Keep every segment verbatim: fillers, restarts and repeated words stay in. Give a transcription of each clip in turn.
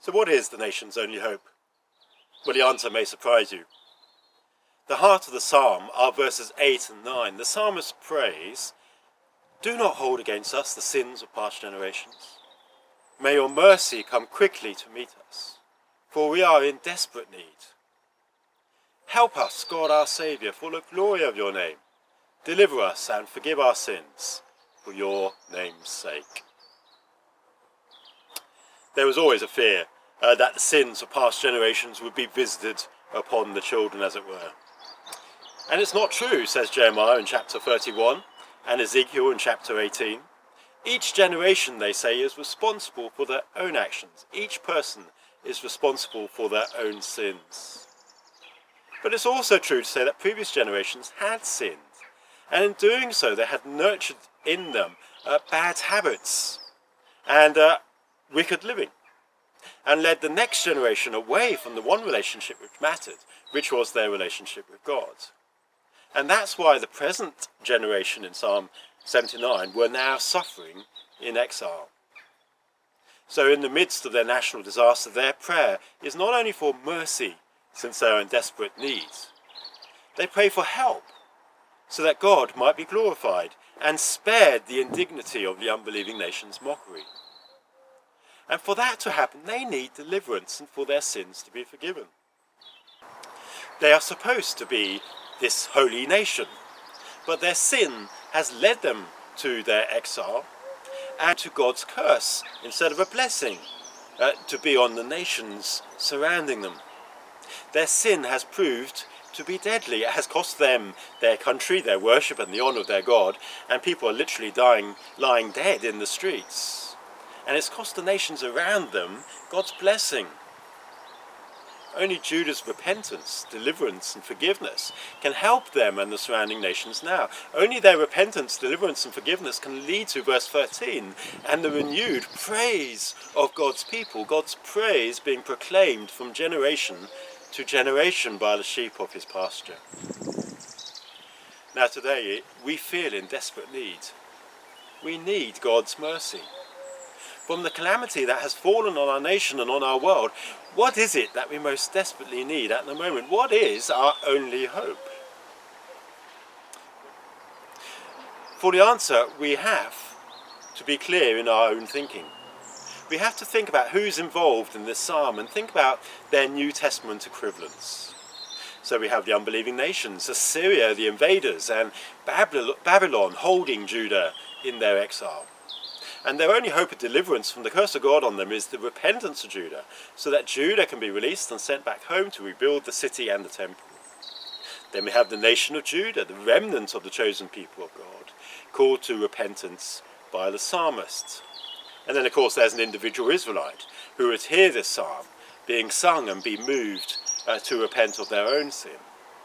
So what is the nation's only hope? Well, the answer may surprise you. The heart of the psalm are verses eight and nine. The psalmist prays, "Do not hold against us the sins of past generations. May your mercy come quickly to meet us, for we are in desperate need. Help us, God our Saviour, for the glory of your name. Deliver us and forgive our sins, for your name's sake." There was always a fear uh, that the sins of past generations would be visited upon the children, as it were. And it's not true, says Jeremiah in chapter thirty-one, and Ezekiel in chapter eighteen. Each generation, they say, is responsible for their own actions. Each person is responsible for their own sins. But it's also true to say that previous generations had sinned, and in doing so they had nurtured in them uh, bad habits and uh, wicked living, and led the next generation away from the one relationship which mattered, which was their relationship with God. And that's why the present generation in Psalm seventy-nine were now suffering in exile. So in the midst of their national disaster, their prayer is not only for mercy, since they are in desperate need. They pray for help, so that God might be glorified and spared the indignity of the unbelieving nation's mockery. And for that to happen, they need deliverance and for their sins to be forgiven. They are supposed to be this holy nation, but their sin has led them to their exile and to God's curse instead of a blessing uh, to be on the nations surrounding them. Their sin has proved to be deadly. It has cost them their country, their worship and the honour of their God, and people are literally dying, lying dead in the streets. And it's cost the nations around them God's blessing. Only Judah's repentance, deliverance and forgiveness can help them and the surrounding nations now. Only their repentance, deliverance and forgiveness can lead to verse thirteen and the renewed praise of God's people, God's praise being proclaimed from generation to generation by the sheep of his pasture. Now today we feel in desperate need. We need God's mercy. From the calamity that has fallen on our nation and on our world, what is it that we most desperately need at the moment? What is our only hope? For the answer, we have to be clear in our own thinking. We have to think about who's involved in this psalm and think about their New Testament equivalents. So we have the unbelieving nations, Assyria, the invaders, and Babylon holding Judah in their exile. And their only hope of deliverance from the curse of God on them is the repentance of Judah, so that Judah can be released and sent back home to rebuild the city and the temple. Then we have the nation of Judah, the remnant of the chosen people of God, called to repentance by the psalmist. And then of course there's an individual Israelite who would hear this psalm being sung and be moved uh, to repent of their own sin.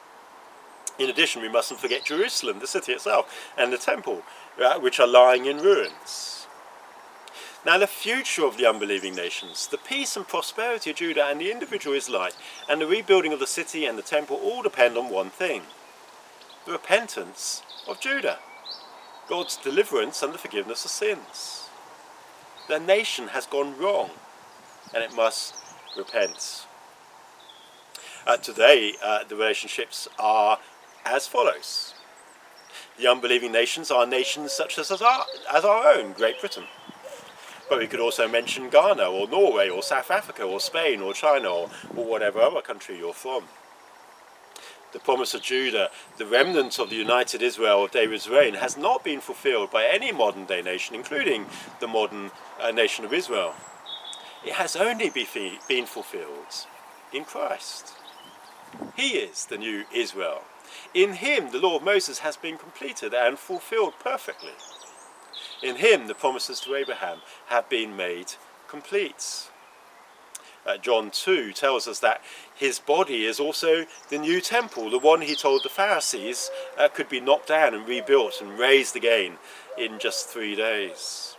In addition, we mustn't forget Jerusalem, the city itself, and the temple, uh, which are lying in ruins. Now the future of the unbelieving nations, the peace and prosperity of Judah and the individual Israelite and the rebuilding of the city and the temple all depend on one thing: the repentance of Judah, God's deliverance and the forgiveness of sins. The nation has gone wrong and it must repent. Uh, today uh, the relationships are as follows. The unbelieving nations are nations such as our, as our own, Great Britain. But we could also mention Ghana or Norway or South Africa or Spain or China or, or whatever other country you're from. The promise of Judah, the remnant of the united Israel of David's reign, has not been fulfilled by any modern day nation, including the modern uh, nation of Israel. It has only be been fulfilled in Christ. He is the new Israel. In him the law of Moses has been completed and fulfilled perfectly. In him the promises to Abraham have been made complete. Uh, John two tells us that his body is also the new temple, the one he told the Pharisees uh, could be knocked down and rebuilt and raised again in just three days.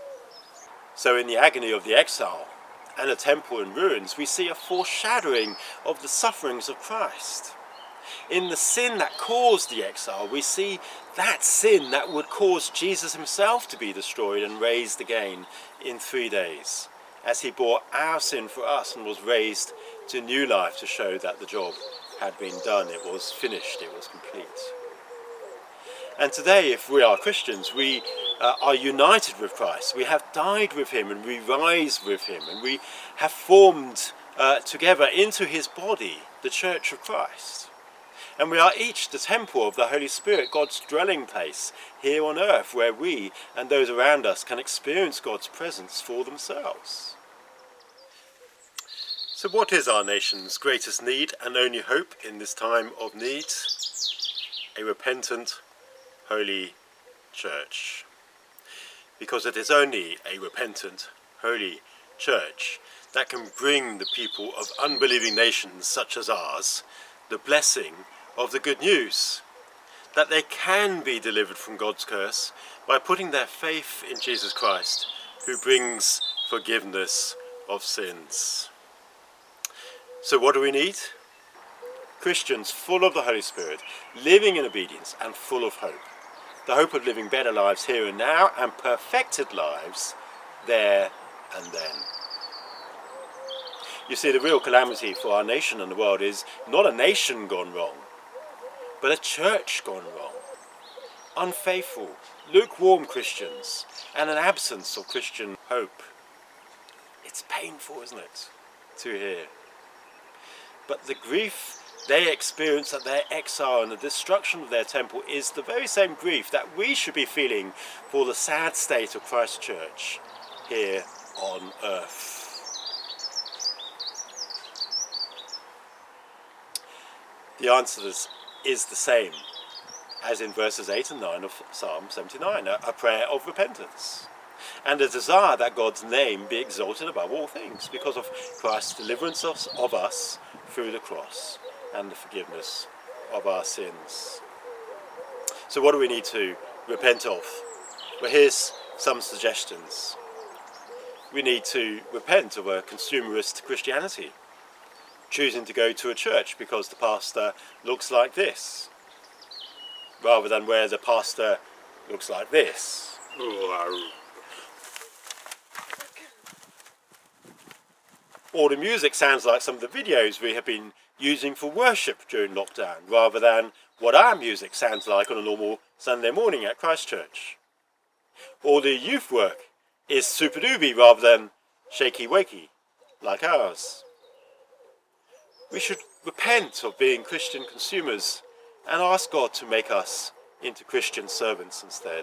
So in the agony of the exile and a temple in ruins, we see a foreshadowing of the sufferings of Christ. In the sin that caused the exile, we see that sin that would cause Jesus himself to be destroyed and raised again in three days. as he bore our sin for us and was raised to new life to show that the job had been done, it was finished, it was complete. And today, if we are Christians, we uh, are united with Christ. We have died with him and we rise with him, and we have formed uh, together into his body, the Church of Christ. And we are each the temple of the Holy Spirit, God's dwelling place here on earth, where we and those around us can experience God's presence for themselves. So what is our nation's greatest need and only hope in this time of need? A repentant, holy church. Because it is only a repentant, holy church that can bring the people of unbelieving nations such as ours the blessing of the good news, that they can be delivered from God's curse by putting their faith in Jesus Christ, who brings forgiveness of sins. So what do we need? Christians full of the Holy Spirit, living in obedience and full of hope. The hope of living better lives here and now, and perfected lives there and then. You see, the real calamity for our nation and the world is not a nation gone wrong, but a church gone wrong. Unfaithful, lukewarm Christians, and an absence of Christian hope. It's painful, isn't it, to hear? But the grief they experience at their exile and the destruction of their temple is the very same grief that we should be feeling for the sad state of Christ's church here on earth. The answer is, is the same as in verses eight and nine of Psalm seventy-nine, a, a prayer of repentance, and a desire that God's name be exalted above all things because of Christ's deliverance of, of us through the cross and the forgiveness of our sins. So what do we need to repent of? Well, here's some suggestions. We need to repent of a consumerist Christianity, choosing to go to a church because the pastor looks like this, rather than where the pastor looks like this. Or the music sounds like some of the videos we have been using for worship during lockdown, rather than what our music sounds like on a normal Sunday morning at Christchurch. Or the youth work is super doobie rather than shaky wakey like ours. We should repent of being Christian consumers and ask God to make us into Christian servants instead.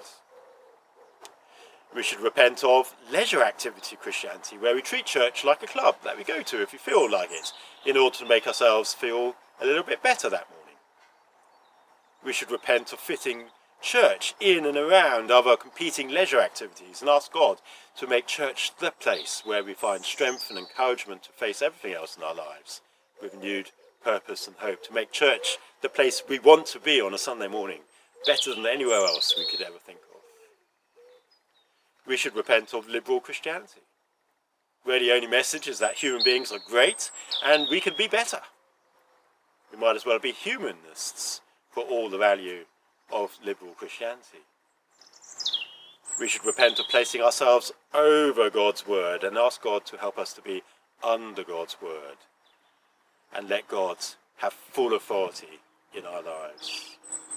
We should repent of leisure activity Christianity, where we treat church like a club that we go to if we feel like it, in order to make ourselves feel a little bit better that morning. We should repent of fitting church in and around other competing leisure activities and ask God to make church the place where we find strength and encouragement to face everything else in our lives with renewed purpose and hope, to make church the place we want to be on a Sunday morning, better than anywhere else we could ever think of. We should repent of liberal Christianity, where the only message is that human beings are great and we can be better. We might as well be humanists for all the value of liberal Christianity. We should repent of placing ourselves over God's word and ask God to help us to be under God's word and let God have full authority in our lives.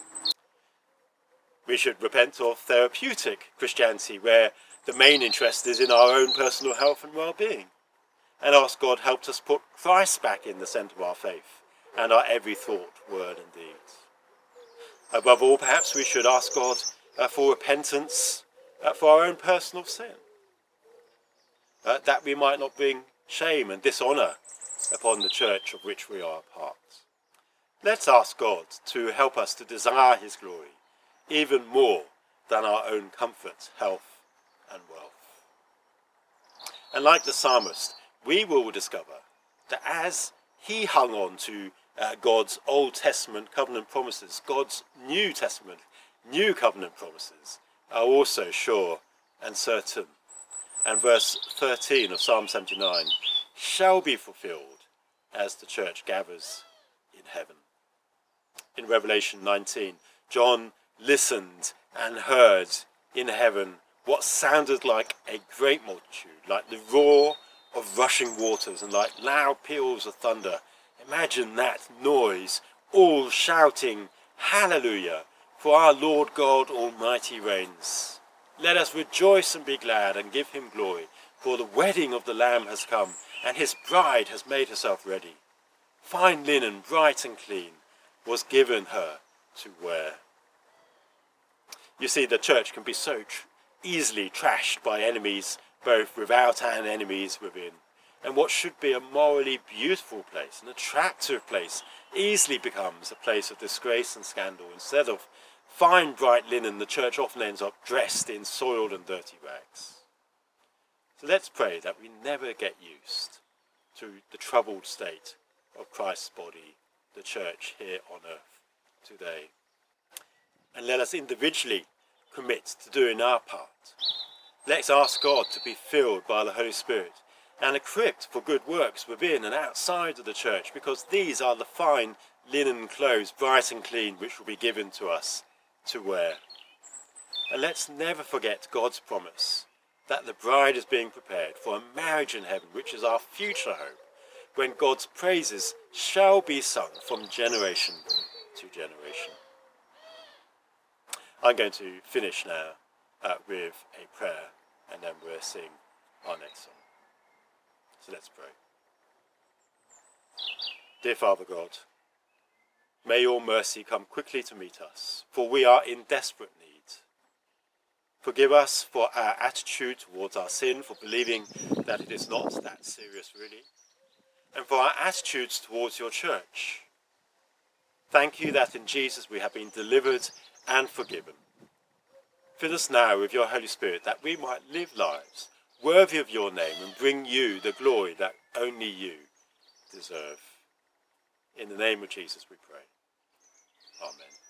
We should repent of therapeutic Christianity, where the main interest is in our own personal health and well-being, and ask God help us put Christ back in the centre of our faith and our every thought, word and deed. Above all, perhaps we should ask God uh, for repentance uh, for our own personal sin, uh, that we might not bring shame and dishonour upon the church of which we are a part. Let's ask God to help us to desire his glory even more than our own comfort, health and wealth. And like the psalmist, we will discover that as he hung on to uh, God's Old Testament covenant promises, God's New Testament, New Covenant promises are also sure and certain. And verse thirteen of Psalm seventy-nine shall be fulfilled as the church gathers in heaven. In Revelation nineteen, John listened and heard in heaven what sounded like a great multitude, like the roar of rushing waters and like loud peals of thunder. Imagine that noise, all shouting, Hallelujah, for our Lord God Almighty reigns. Let us rejoice and be glad and give him glory, for the wedding of the Lamb has come, and his bride has made herself ready. Fine linen, bright and clean, was given her to wear. You see, the church can be so tr- easily trashed by enemies, both without and enemies within. And what should be a morally beautiful place, an attractive place, easily becomes a place of disgrace and scandal. Instead of fine bright linen, the church often ends up dressed in soiled and dirty rags. So let's pray that we never get used to the troubled state of Christ's body, the church here on earth today. And let us individually commit to doing our part. Let's ask God to be filled by the Holy Spirit and equipped for good works within and outside of the church, because these are the fine linen clothes, bright and clean, which will be given to us to wear. And let's never forget God's promise that the bride is being prepared for a marriage in heaven, which is our future hope, when God's praises shall be sung from generation to generation. I'm going to finish now uh, with a prayer, and then we'll sing our next song. So let's pray. Dear Father God, may your mercy come quickly to meet us, for we are in desperate need. Forgive us for our attitude towards our sin, for believing that it is not that serious really, and for our attitudes towards your church. Thank you that in Jesus we have been delivered and forgiven. Fill us now with your Holy Spirit, that we might live lives worthy of your name and bring you the glory that only you deserve. In the name of Jesus we pray. Amen.